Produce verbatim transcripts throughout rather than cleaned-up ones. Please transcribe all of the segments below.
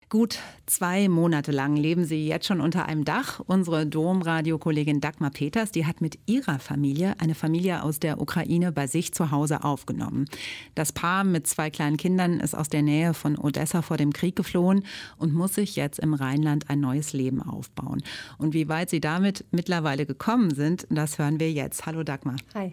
Gut zwei Monate lang leben Sie jetzt schon unter einem Dach. Unsere Domradio-Kollegin Dagmar Peters, die hat mit ihrer Familie eine Familie aus der Ukraine bei sich zu Hause aufgenommen. Das Paar mit zwei kleinen Kindern ist aus der Nähe von Odessa vor dem Krieg geflohen und muss sich jetzt im Rheinland ein neues Leben aufbauen. Und wie weit Sie damit mittlerweile gekommen sind, das hören wir jetzt. Hallo Dagmar. Hi.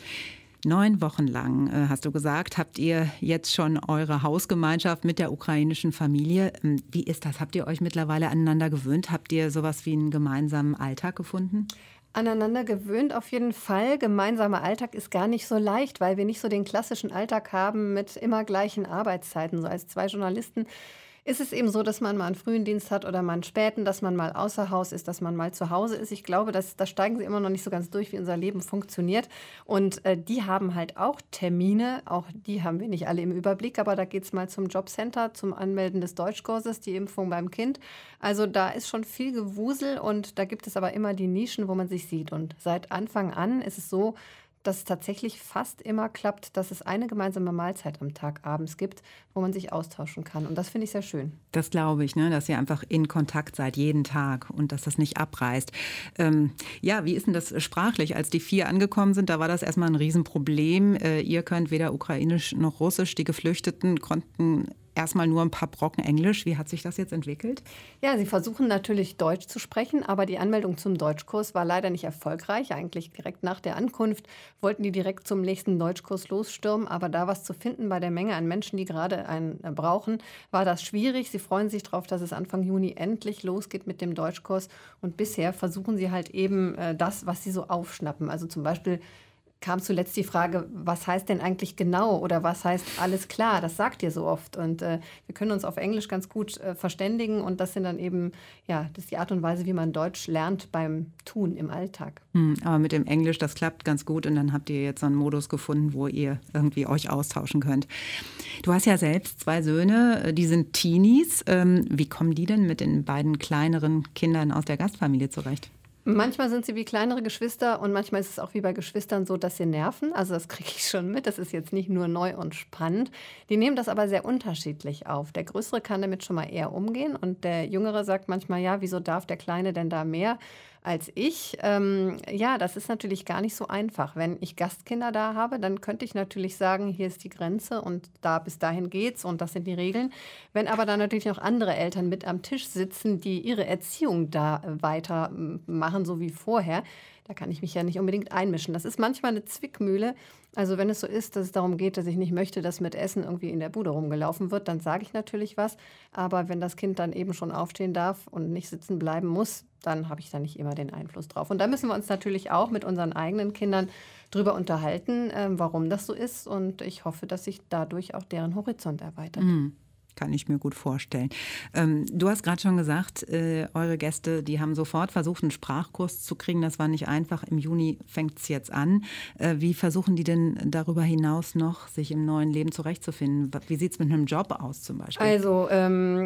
Neun Wochen lang, äh, hast du gesagt, habt ihr jetzt schon eure Hausgemeinschaft mit der ukrainischen Familie. Wie ist das? Habt ihr euch mittlerweile aneinander gewöhnt? Habt ihr sowas wie einen gemeinsamen Alltag gefunden? Aneinander gewöhnt auf jeden Fall. Gemeinsamer Alltag ist gar nicht so leicht, weil wir nicht so den klassischen Alltag haben mit immer gleichen Arbeitszeiten. So als zwei Journalisten ist es eben so, dass man mal einen frühen Dienst hat oder mal einen späten, dass man mal außer Haus ist, dass man mal zu Hause ist. Ich glaube, dass, da steigen sie immer noch nicht so ganz durch, wie unser Leben funktioniert. Und äh, die haben halt auch Termine, auch die haben wir nicht alle im Überblick, aber da geht es mal zum Jobcenter, zum Anmelden des Deutschkurses, die Impfung beim Kind. Also da ist schon viel Gewusel und da gibt es aber immer die Nischen, wo man sich sieht. Und seit Anfang an ist es so, dass es tatsächlich fast immer klappt, dass es eine gemeinsame Mahlzeit am Tag abends gibt, wo man sich austauschen kann. Und das finde ich sehr schön. Das glaube ich, ne? Dass ihr einfach in Kontakt seid, jeden Tag und dass das nicht abreißt. Ähm, ja, wie ist denn das sprachlich? Als die vier angekommen sind, da war das erstmal ein Riesenproblem. Äh, ihr könnt weder Ukrainisch noch Russisch. Die Geflüchteten konnten erstmal nur ein paar Brocken Englisch. Wie hat sich das jetzt entwickelt? Ja, sie versuchen natürlich Deutsch zu sprechen, aber die Anmeldung zum Deutschkurs war leider nicht erfolgreich. Eigentlich direkt nach der Ankunft wollten die direkt zum nächsten Deutschkurs losstürmen. Aber da was zu finden bei der Menge an Menschen, die gerade einen äh, brauchen, war das schwierig. Sie freuen sich darauf, dass es Anfang Juni endlich losgeht mit dem Deutschkurs. Und bisher versuchen sie halt eben äh, das, was sie so aufschnappen. Also zum Beispiel kam zuletzt die Frage, was heißt denn eigentlich genau oder was heißt alles klar? Das sagt ihr so oft und äh, wir können uns auf Englisch ganz gut äh, verständigen und das sind dann eben, ja, das ist die Art und Weise, wie man Deutsch lernt beim Tun im Alltag. Hm, aber mit dem Englisch, das klappt ganz gut und dann habt ihr jetzt so einen Modus gefunden, wo ihr irgendwie euch austauschen könnt. Du hast ja selbst zwei Söhne, die sind Teenies. Ähm, wie kommen die denn mit den beiden kleineren Kindern aus der Gastfamilie zurecht? Manchmal sind sie wie kleinere Geschwister und manchmal ist es auch wie bei Geschwistern so, dass sie nerven. Also das kriege ich schon mit. Das ist jetzt nicht nur neu und spannend. Die nehmen das aber sehr unterschiedlich auf. Der Größere kann damit schon mal eher umgehen und der Jüngere sagt manchmal, ja, wieso darf der Kleine denn da mehr als ich? Ähm, ja, das ist natürlich gar nicht so einfach. Wenn ich Gastkinder da habe, dann könnte ich natürlich sagen, hier ist die Grenze und da bis dahin geht's und das sind die Regeln. Wenn aber dann natürlich noch andere Eltern mit am Tisch sitzen, die ihre Erziehung da weitermachen, so wie vorher, da kann ich mich ja nicht unbedingt einmischen. Das ist manchmal eine Zwickmühle. Also wenn es so ist, dass es darum geht, dass ich nicht möchte, dass mit Essen irgendwie in der Bude rumgelaufen wird, dann sage ich natürlich was. Aber wenn das Kind dann eben schon aufstehen darf und nicht sitzen bleiben muss, dann habe ich da nicht immer den Einfluss drauf. Und da müssen wir uns natürlich auch mit unseren eigenen Kindern drüber unterhalten, äh, warum das so ist. Und ich hoffe, dass sich dadurch auch deren Horizont erweitert. Mhm. Kann ich mir gut vorstellen. Ähm, du hast gerade schon gesagt, äh, eure Gäste, die haben sofort versucht, einen Sprachkurs zu kriegen. Das war nicht einfach. Im Juni fängt es jetzt an. Äh, wie versuchen die denn darüber hinaus noch, sich im neuen Leben zurechtzufinden? Wie sieht es mit einem Job aus zum Beispiel? Also ähm,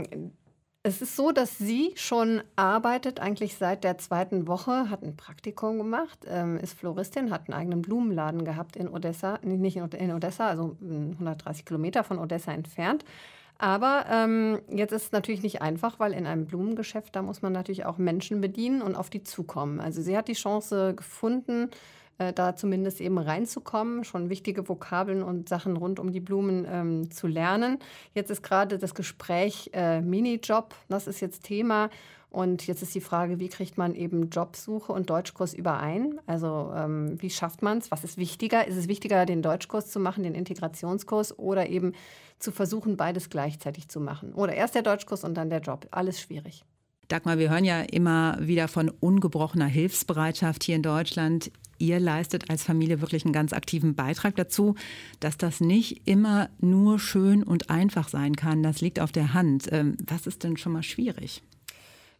es ist so, dass sie schon arbeitet, eigentlich seit der zweiten Woche, hat ein Praktikum gemacht, ähm, ist Floristin, hat einen eigenen Blumenladen gehabt in Odessa, nicht in Odessa, also hundertdreißig Kilometer von Odessa entfernt. Aber ähm, jetzt ist es natürlich nicht einfach, weil in einem Blumengeschäft, da muss man natürlich auch Menschen bedienen und auf die zukommen. Also sie hat die Chance gefunden, äh, da zumindest eben reinzukommen, schon wichtige Vokabeln und Sachen rund um die Blumen ähm, zu lernen. Jetzt ist gerade das Gespräch äh, Minijob, das ist jetzt Thema. Und jetzt ist die Frage, wie kriegt man eben Jobsuche und Deutschkurs überein? Also ähm, wie schafft man es? Was ist wichtiger? Ist es wichtiger, den Deutschkurs zu machen, den Integrationskurs oder eben zu versuchen, beides gleichzeitig zu machen? Oder erst der Deutschkurs und dann der Job. Alles schwierig. Dagmar, wir hören ja immer wieder von ungebrochener Hilfsbereitschaft hier in Deutschland. Ihr leistet als Familie wirklich einen ganz aktiven Beitrag dazu, dass das nicht immer nur schön und einfach sein kann. Das liegt auf der Hand. Was ist denn schon mal schwierig?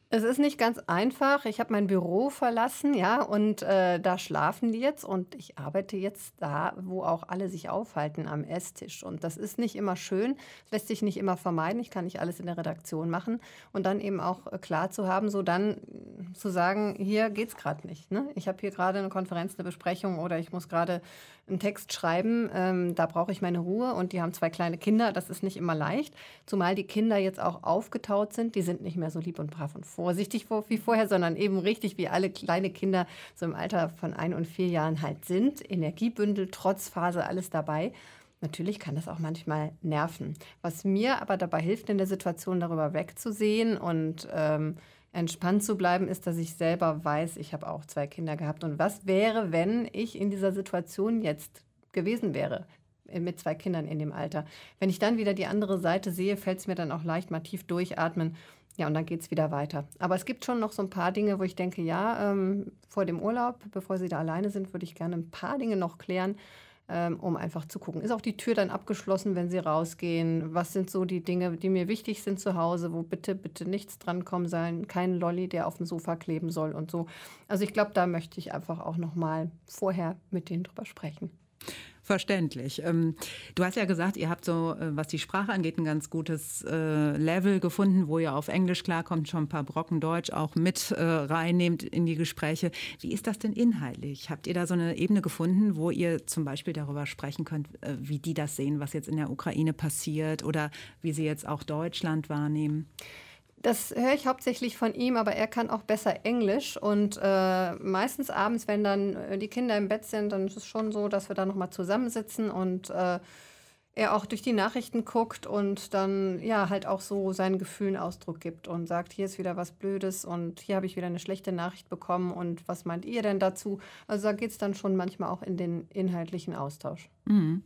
Es ist nicht ganz einfach. Ich habe mein Büro verlassen, ja, und äh, da schlafen die jetzt und ich arbeite jetzt da, wo auch alle sich aufhalten, am Esstisch. Und das ist nicht immer schön, das lässt sich nicht immer vermeiden. Ich kann nicht alles in der Redaktion machen und dann eben auch äh, klar zu haben, so dann äh, zu sagen, hier geht's gerade nicht. Ne? Ich habe hier gerade eine Konferenz, eine Besprechung oder ich muss gerade einen Text schreiben. Ähm, da brauche ich meine Ruhe und die haben zwei kleine Kinder. Das ist nicht immer leicht, zumal die Kinder jetzt auch aufgetaut sind. Die sind nicht mehr so lieb und brav und vorsichtig wie vorher, sondern eben richtig wie alle kleine Kinder so im Alter von ein und vier Jahren halt sind. Energiebündel, Trotzphase, alles dabei. Natürlich kann das auch manchmal nerven. Was mir aber dabei hilft, in der Situation darüber wegzusehen und ähm, entspannt zu bleiben, ist, dass ich selber weiß, ich habe auch zwei Kinder gehabt. Und was wäre, wenn ich in dieser Situation jetzt gewesen wäre? Mit zwei Kindern in dem Alter. Wenn ich dann wieder die andere Seite sehe, fällt es mir dann auch leicht mal tief durchatmen. Ja, und dann geht es wieder weiter. Aber es gibt schon noch so ein paar Dinge, wo ich denke, ja, ähm, vor dem Urlaub, bevor Sie da alleine sind, würde ich gerne ein paar Dinge noch klären, ähm, um einfach zu gucken. Ist auch die Tür dann abgeschlossen, wenn Sie rausgehen? Was sind so die Dinge, die mir wichtig sind zu Hause, wo bitte, bitte nichts drankommen soll, kein Lolli, der auf dem Sofa kleben soll und so. Also ich glaube, da möchte ich einfach auch noch mal vorher mit denen drüber sprechen. Verständlich. Ähm, du hast ja gesagt, ihr habt so, äh, was die Sprache angeht, ein ganz gutes äh, Level gefunden, wo ihr auf Englisch klarkommt, schon ein paar Brocken Deutsch auch mit äh, reinnehmt in die Gespräche. Wie ist das denn inhaltlich? Habt ihr da so eine Ebene gefunden, wo ihr zum Beispiel darüber sprechen könnt, äh, wie die das sehen, was jetzt in der Ukraine passiert oder wie sie jetzt auch Deutschland wahrnehmen? Das höre ich hauptsächlich von ihm, aber er kann auch besser Englisch. Und äh, meistens abends, wenn dann äh, die Kinder im Bett sind, dann ist es schon so, dass wir da nochmal zusammensitzen und äh, er auch durch die Nachrichten guckt und dann ja halt auch so seinen Gefühlen Ausdruck gibt und sagt, hier ist wieder was Blödes und hier habe ich wieder eine schlechte Nachricht bekommen und was meint ihr denn dazu? Also da geht es dann schon manchmal auch in den inhaltlichen Austausch. Mhm.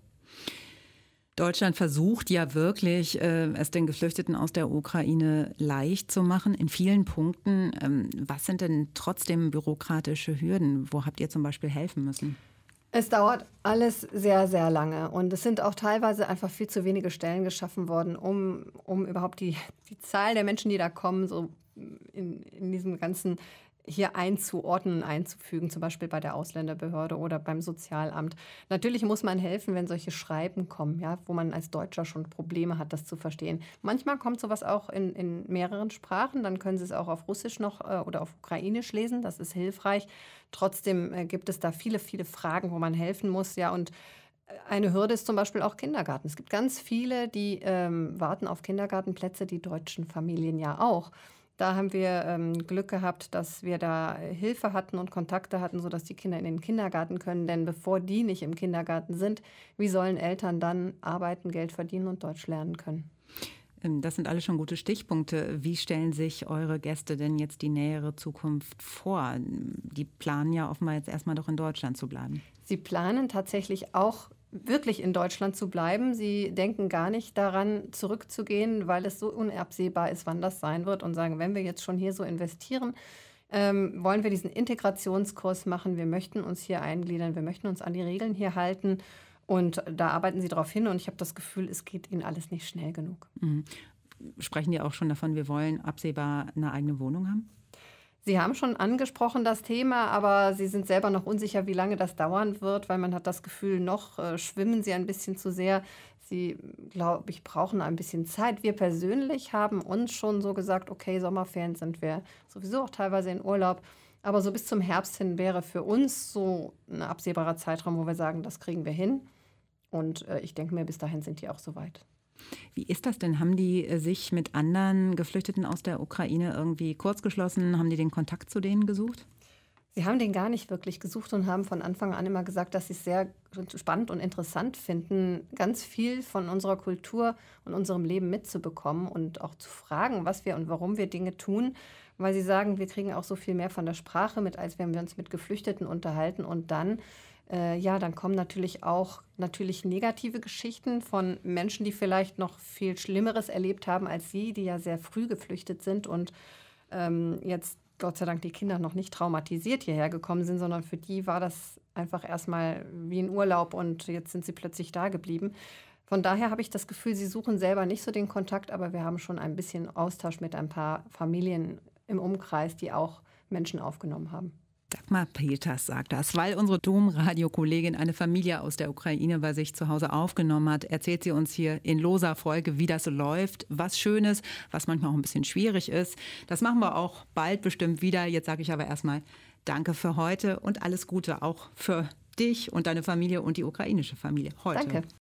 Deutschland versucht ja wirklich, äh, es den Geflüchteten aus der Ukraine leicht zu machen, in vielen Punkten. Ähm, was sind denn trotzdem bürokratische Hürden? Wo habt ihr zum Beispiel helfen müssen? Es dauert alles sehr, sehr lange und es sind auch teilweise einfach viel zu wenige Stellen geschaffen worden, um, um überhaupt die, die Zahl der Menschen, die da kommen, so in, in diesem ganzen hier einzuordnen, einzufügen, zum Beispiel bei der Ausländerbehörde oder beim Sozialamt. Natürlich muss man helfen, wenn solche Schreiben kommen, ja, wo man als Deutscher schon Probleme hat, das zu verstehen. Manchmal kommt sowas auch in, in mehreren Sprachen, dann können Sie es auch auf Russisch noch äh, oder auf Ukrainisch lesen, das ist hilfreich. Trotzdem äh, gibt es da viele, viele Fragen, wo man helfen muss, ja, und eine Hürde ist zum Beispiel auch Kindergarten. Es gibt ganz viele, die ähm, warten auf Kindergartenplätze, die deutschen Familien ja auch. Da haben wir ähm, Glück gehabt, dass wir da Hilfe hatten und Kontakte hatten, sodass die Kinder in den Kindergarten können. Denn bevor die nicht im Kindergarten sind, wie sollen Eltern dann arbeiten, Geld verdienen und Deutsch lernen können? Das sind alles schon gute Stichpunkte. Wie stellen sich eure Gäste denn jetzt die nähere Zukunft vor? Die planen ja offenbar jetzt erstmal doch in Deutschland zu bleiben. Sie planen tatsächlich auch wirklich in Deutschland zu bleiben. Sie denken gar nicht daran, zurückzugehen, weil es so unabsehbar ist, wann das sein wird und sagen, wenn wir jetzt schon hier so investieren, ähm, wollen wir diesen Integrationskurs machen. Wir möchten uns hier eingliedern, wir möchten uns an die Regeln hier halten und da arbeiten sie darauf hin und ich habe das Gefühl, es geht ihnen alles nicht schnell genug. Mhm. Sprechen die auch schon davon, wir wollen absehbar eine eigene Wohnung haben? Sie haben schon angesprochen das Thema, aber Sie sind selber noch unsicher, wie lange das dauern wird, weil man hat das Gefühl, noch äh, schwimmen Sie ein bisschen zu sehr. Sie, glaube ich, brauchen ein bisschen Zeit. Wir persönlich haben uns schon so gesagt, okay, Sommerferien sind wir sowieso auch teilweise in Urlaub. Aber so bis zum Herbst hin wäre für uns so ein absehbarer Zeitraum, wo wir sagen, das kriegen wir hin. Und äh, ich denke mir, bis dahin sind die auch soweit. Wie ist das denn? Haben die sich mit anderen Geflüchteten aus der Ukraine irgendwie kurzgeschlossen? Haben die den Kontakt zu denen gesucht? Sie haben den gar nicht wirklich gesucht und haben von Anfang an immer gesagt, dass sie es sehr spannend und interessant finden, ganz viel von unserer Kultur und unserem Leben mitzubekommen und auch zu fragen, was wir und warum wir Dinge tun, weil sie sagen, wir kriegen auch so viel mehr von der Sprache mit, als wenn wir uns mit Geflüchteten unterhalten. Und dann, äh, ja, dann kommen natürlich auch natürlich negative Geschichten von Menschen, die vielleicht noch viel Schlimmeres erlebt haben als sie, die ja sehr früh geflüchtet sind und ähm, jetzt Gott sei Dank die Kinder noch nicht traumatisiert hierher gekommen sind, sondern für die war das einfach erstmal wie ein Urlaub und jetzt sind sie plötzlich da geblieben. Von daher habe ich das Gefühl, sie suchen selber nicht so den Kontakt, aber wir haben schon ein bisschen Austausch mit ein paar Familien im Umkreis, die auch Menschen aufgenommen haben. Dagmar Peters sagt das. Weil unsere Domradio-Kollegin eine Familie aus der Ukraine bei sich zu Hause aufgenommen hat, erzählt sie uns hier in loser Folge, wie das so läuft, was Schönes, was manchmal auch ein bisschen schwierig ist. Das machen wir auch bald bestimmt wieder. Jetzt sage ich aber erstmal Danke für heute und alles Gute auch für dich und deine Familie und die ukrainische Familie heute. Danke.